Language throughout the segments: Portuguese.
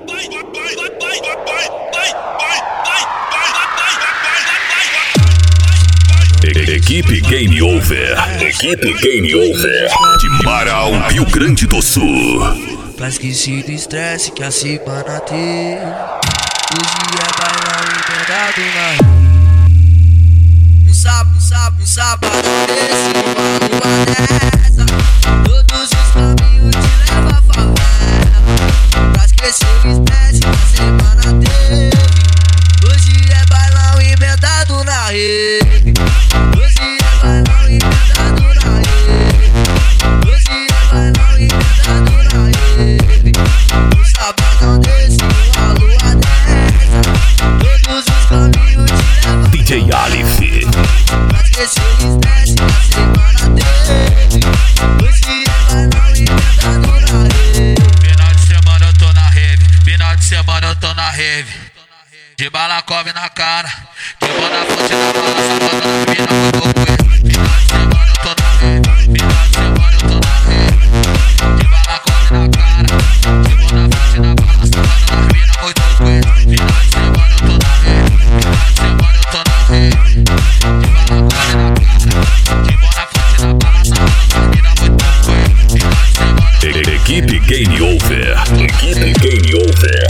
Equipe Game Over. Equipe Game Over. De Marau, Rio Grande do Sul. Pra esquecer do estresse que a semana teve. Hoje é bailão emendado na rua. Um sábado desse, uma lua dessa. Todos os caminhos te levam a favela. Pra esquecer o estresse que a semana teve. Hoje é bailão emendado na rede. Hoje é bailão emendado na rede. Hoje é bailão emendado na rede. Um sabadão desse, uma lua dessa. Todos os caminhos te levam a DJ Alif. pra esquecer o estresse que a semana teve. Hoje é bailão emendado na rede. Final de semana eu tô na rave, final de semana eu tô na rave. De balacove na cara, de boa na fonte na bala, safada na mina, muito coelho. Final de semana eu tô na rave, final de semana eu tô na rave. De balacove na cara, de boa na fonte na bala, safada na mina, muito coelho. Final de semana eu tô na rave, final de semana eu tô na rave. De balacove na cara, de boa na fonte na bala, safada na mina, muito coelho. Final de semana eu tô na rave. Equipe Game Over. Equipe Game Over.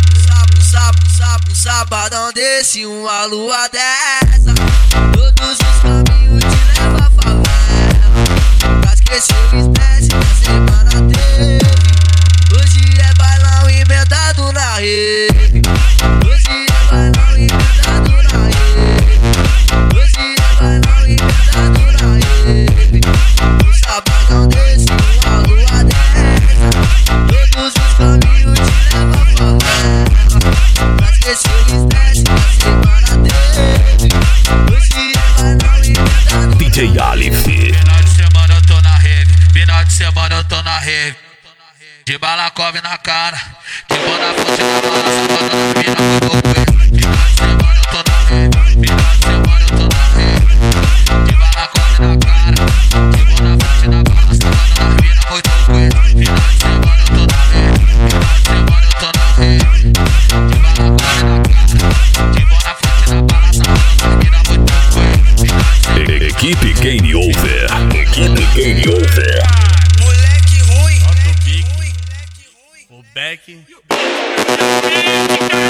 Sabadão desse, uma lua dessa. Todos os caminhos te levam a favela. Pra esquecer o estresse que a semana teve. Hoje é bailão emendado na rede. Hoje é bailão emendado na rede. Hoje é bailão emendado na rede. Um sabadão desse, uma lua dessa. Todos os caminhos te levam a favela. Pra esquecer o estresse que a semana teve. Hoje é bailão emendado. DJ Alif. Final de semana eu tô na rave, final de semana eu tô na rave. De balacove na cara, de boa na fonte na bala, safada na mina, muito coelho. Final de semana eu tô na rave, final de semana eu tô na rave. De balacove na cara, de boa na fonte na bala, safada na mina, muito coelho. Final de semana eu tô na rave, final de semana eu tô na rave. De balacove na cara, de boa na fonte na bala, safada na mina, muito coelho. Final de semana Equipe Game Over. Equipe Game Over. Moleque ruim, Bota o bico, o back.